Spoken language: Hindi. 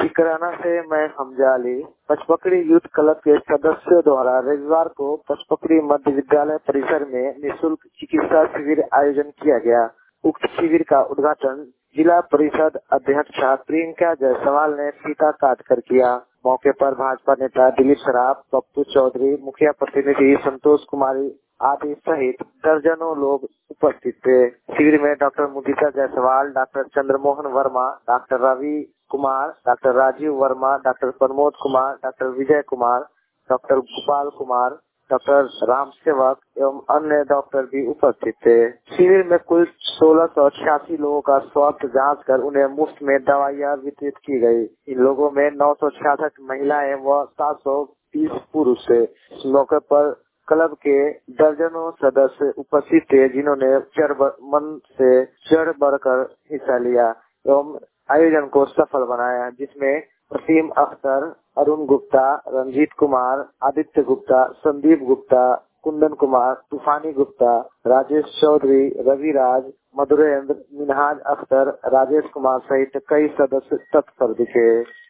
सिकराना से मैं हमजा अली। पचपकड़ी यूथ क्लब के सदस्यों द्वारा रविवार को पचपकड़ी मध्य विद्यालय परिसर में निःशुल्क चिकित्सा शिविर आयोजन किया गया। उक्त शिविर का उद्घाटन जिला परिषद अध्यक्षा प्रियंका जायसवाल ने फीता काट कर किया। मौके पर भाजपा नेता दिलीप सराफ, पप्पू चौधरी, मुखिया प्रतिनिधि संतोष कुमारी आदि सहित दर्जनों लोग उपस्थित थे। शिविर में doctor Mudita Jaiswal, doctor Chandramohan Verma, doctor Ravi Kumar, doctor Rajeev Verma, doctor Pramod Kumar, doctor Vijay Kumar, doctor Gopal Kumar, doctor Ram Sevak एवं अन्य डॉक्टर भी उपस्थित थे। शिविर में कुल 1686 लोगों का स्वास्थ्य जांच कर उन्हें मुफ्त में दवाइयां वितरित की गई। इन लोगों में 966 महिलाएं व 720 पुरुष थे। इस मौके पर क्लब के दर्जनों सदस्य उपस्थित थे, जिन्होंने मन से चढ़ बढ़कर हिस्सा लिया एवं आयोजन को सफल बनाया, जिसमें वसीम अख्तर, अरुण गुप्ता, रंजीत कुमार, आदित्य गुप्ता, संदीप गुप्ता, कुंदन कुमार, तूफानी गुप्ता, राजेश चौधरी, रविराज, मधुरेंद्र, मिनहाज अख्तर, राजेश कुमार सहित कई सदस्य तत्पर दिखे।